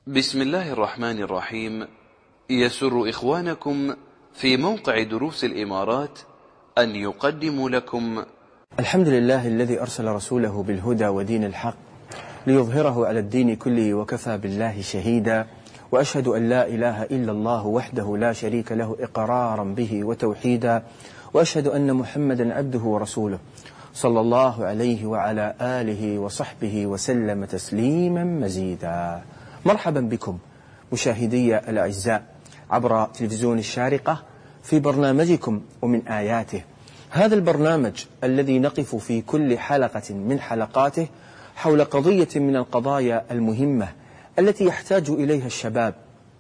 بسم الله الرحمن الرحيم. يسر إخوانكم في موقع دروس الإمارات أن يقدموا لكم الحمد لله الذي أرسل رسوله بالهدى ودين الحق ليظهره على الدين كله وكفى بالله شهيدا، وأشهد أن لا إله إلا الله وحده لا شريك له إقرارا به وتوحيدا، وأشهد أن محمدا عبده ورسوله صلى الله عليه وعلى آله وصحبه وسلم تسليما مزيدا. مرحبا بكم مشاهدي الأعزاء عبر تلفزيون الشارقة في برنامجكم ومن آياته، هذا البرنامج الذي نقف في كل حلقة من حلقاته حول قضية من القضايا المهمة التي يحتاج إليها الشباب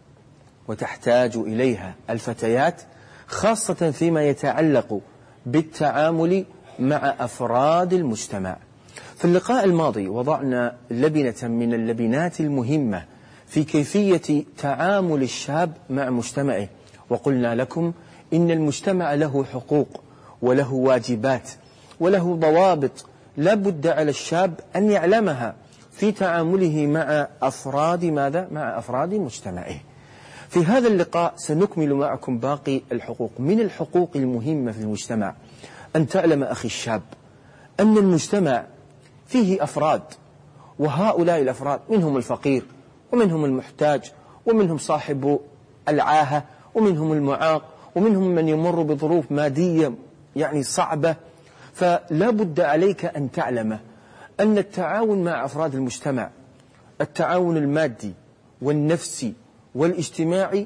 وتحتاج إليها الفتيات، خاصة فيما يتعلق بالتعامل مع أفراد المجتمع. في اللقاء الماضي وضعنا لبنة من اللبنات المهمة في كيفية تعامل الشاب مع مجتمعه، وقلنا لكم إن المجتمع له حقوق وله واجبات وله ضوابط لا بد على الشاب أن يعلمها في تعامله مع أفراد مع أفراد مجتمعه. في هذا اللقاء سنكمل معكم باقي الحقوق. من الحقوق المهمة في المجتمع أن تعلم أخي الشاب أن المجتمع فيه أفراد، وهؤلاء الأفراد منهم الفقير ومنهم المحتاج ومنهم صاحب العاهة ومنهم المعاق ومنهم من يمر بظروف مادية صعبة. فلا بد عليك أن تعلم أن التعاون مع أفراد المجتمع، التعاون المادي والنفسي والاجتماعي،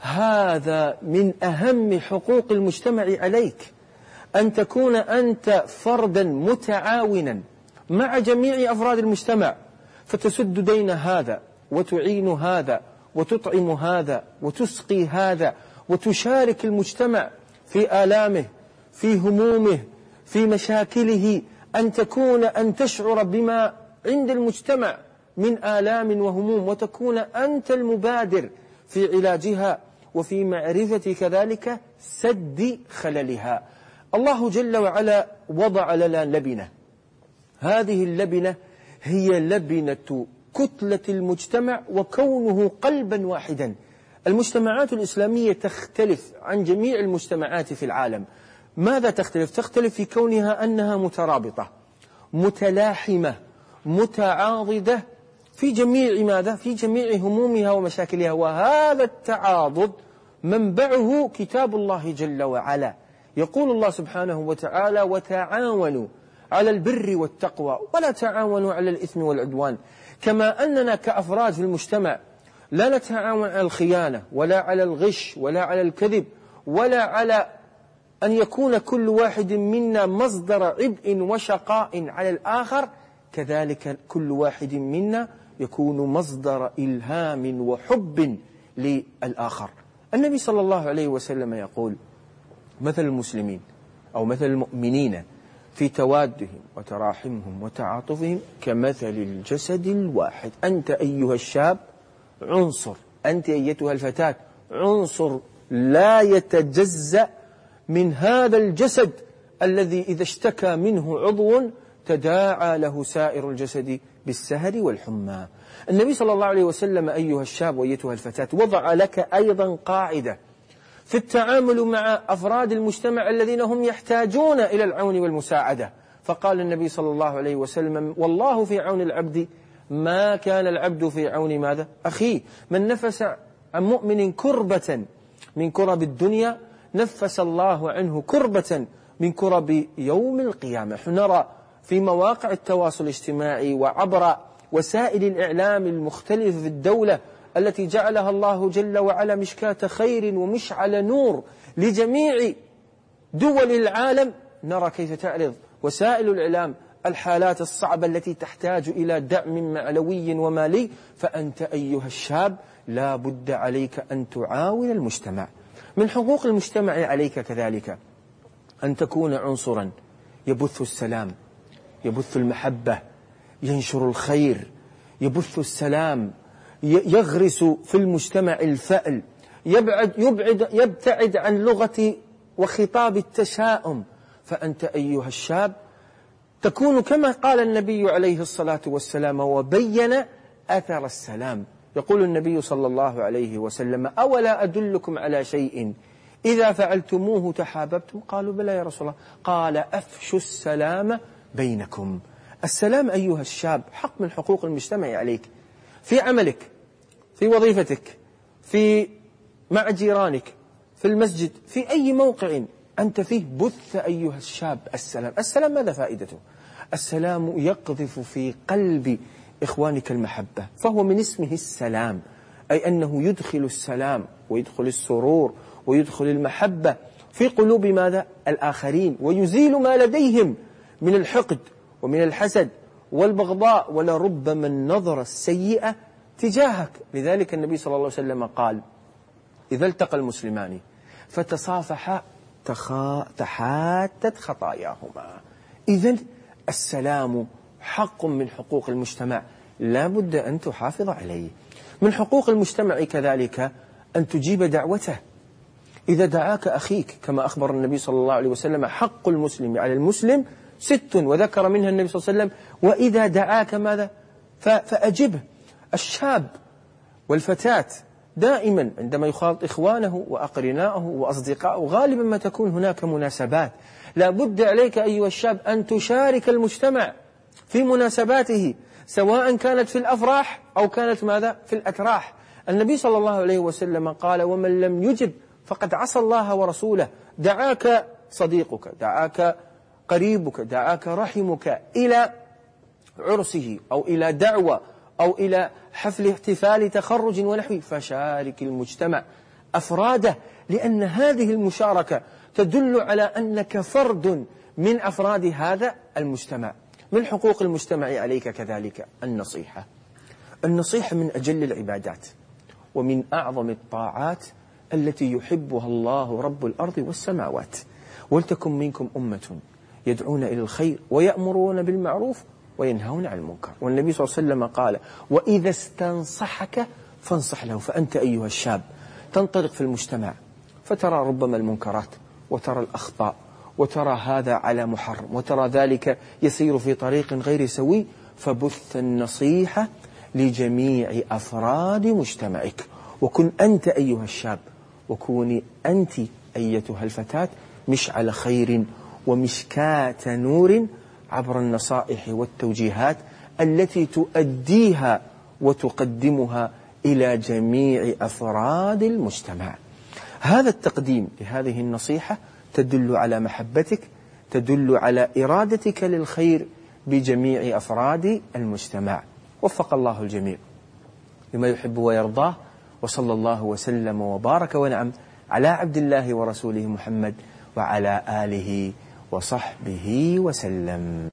هذا من أهم حقوق المجتمع عليك، أن تكون أنت فردا متعاونا مع جميع أفراد المجتمع، فتسد دين هذا وتعين هذا وتطعم هذا وتسقي هذا وتشارك المجتمع في آلامه في همومه في مشاكله، أن تشعر بما عند المجتمع من آلام وهموم، وتكون أنت المبادر في علاجها وفي معرفة كذلك سد خللها. الله جل وعلا وضع لنا لبنة، هذه اللبنة هي لبنة كتلة المجتمع وكونه قلبا واحدا. المجتمعات الإسلامية تختلف عن جميع المجتمعات في العالم. ماذا تختلف؟ تختلف في كونها أنها مترابطة متلاحمة متعاضدة في جميع همومها ومشاكلها، وهذا التعاضد منبعه كتاب الله جل وعلا. يقول الله سبحانه وتعالى: وتعاونوا على البر والتقوى ولا تعاونوا على الإثم والعدوان. كما أننا كأفراد في المجتمع لا نتعاون على الخيانة ولا على الغش ولا على الكذب ولا على أن يكون كل واحد منا مصدر عبء وشقاء على الآخر، كذلك كل واحد منا يكون مصدر إلهام وحب للآخر. النبي صلى الله عليه وسلم يقول: مثل المسلمين أو مثل المؤمنين في توادهم وتراحمهم وتعاطفهم كمثل الجسد الواحد. أنت أيها الشاب عنصر، أنت أيتها الفتاة عنصر لا يتجزأ من هذا الجسد الذي إذا اشتكى منه عضو تداعى له سائر الجسد بالسهر والحمى. النبي صلى الله عليه وسلم أيها الشاب وأيتها الفتاة وضع لك أيضا قاعدة في التعامل مع أفراد المجتمع الذين هم يحتاجون إلى العون والمساعدة. فقال النبي صلى الله عليه وسلم: والله في عون العبد ما كان العبد في عون أخيه. من نفس عن مؤمن كربة من كرب الدنيا نفس الله عنه كربة من كرب يوم القيامة. نرى في مواقع التواصل الاجتماعي وعبر وسائل الإعلام المختلفة في الدولة التي جعلها الله جل وعلا مشكاة خير ومشعل نور لجميع دول العالم، نرى كيف تعرض وسائل الإعلام الحالات الصعبة التي تحتاج إلى دعم معنوي ومالي. فأنت أيها الشاب لا بد عليك أن تعاون المجتمع. من حقوق المجتمع عليك كذلك أن تكون عنصرا يبث السلام، يبث المحبة، ينشر الخير، يبث السلام، يغرس في المجتمع الفأل، يبتعد عن لغة وخطاب التشاؤم. فأنت أيها الشاب تكون كما قال النبي عليه الصلاة والسلام وبين أثر السلام. يقول النبي صلى الله عليه وسلم: أولا أدلكم على شيء إذا فعلتموه تحاببتم؟ قالوا: بلى يا رسول الله. قال: أفشوا السلام بينكم. السلام أيها الشاب حق من حقوق المجتمع عليك، في عملك، في وظيفتك، مع جيرانك، في المسجد، في أي موقع أنت فيه، بث أيها الشاب السلام. السلام ماذا فائدته؟ السلام يقذف في قلب إخوانك المحبة، فهو من اسمه السلام، أي أنه يدخل السلام ويدخل السرور ويدخل المحبة في قلوب ماذا؟ الآخرين، ويزيل ما لديهم من الحقد ومن الحسد والبغضاء ولربما النظرة السيئة تجاهك. لذلك النبي صلى الله عليه وسلم قال: إذا التقى المسلمان فتصافحا تحاتت خطاياهما. إذن السلام حق من حقوق المجتمع لا بد أن تحافظ عليه. من حقوق المجتمع كذلك أن تجيب دعوته. إذا دعاك أخيك كما أخبر النبي صلى الله عليه وسلم: حق المسلم على المسلم 6، وذكر منها النبي صلى الله عليه وسلم: وإذا دعاك ماذا؟ فأجبه. الشاب والفتاة دائما عندما يخاطب إخوانه وأقرناءه وأصدقائه غالبا ما تكون هناك مناسبات، لا بد عليك أيها الشاب أن تشارك المجتمع في مناسباته، سواء كانت في الأفراح أو كانت ماذا؟ في الأتراح. النبي صلى الله عليه وسلم قال: ومن لم يجب فقد عصى الله ورسوله. دعاك صديقك، دعاك قريبك، دعاك رحمك إلى عرسه أو إلى دعوة أو إلى حفل احتفال تخرج ونحوه، فشارك المجتمع أفراده، لأن هذه المشاركة تدل على أنك فرد من أفراد هذا المجتمع. من حقوق المجتمع عليك كذلك النصيحة. النصيحة من أجل العبادات ومن أعظم الطاعات التي يحبها الله رب الأرض والسماوات. ولتكن منكم أمة يدعون إلى الخير ويأمرون بالمعروف وينهون عن المنكر. والنبي صلى الله عليه وسلم قال: وإذا استنصحك فانصح له. فأنت أيها الشاب تنطلق في المجتمع فترى ربما المنكرات وترى الأخطاء وترى هذا على محرم وترى ذلك يسير في طريق غير سوي، فبث النصيحة لجميع أفراد مجتمعك. وكن أنت أيها الشاب وكوني أنت أيتها الفتاة مشعل خير ومشكاة نور عبر النصائح والتوجيهات التي تؤديها وتقدمها إلى جميع أفراد المجتمع. هذا التقديم لهذه النصيحة تدل على محبتك، تدل على إرادتك للخير بجميع أفراد المجتمع. وفق الله الجميع لما يحب ويرضاه، وصلى الله وسلم وبارك ونعم على عبد الله ورسوله محمد وعلى آله وصحبه وسلم.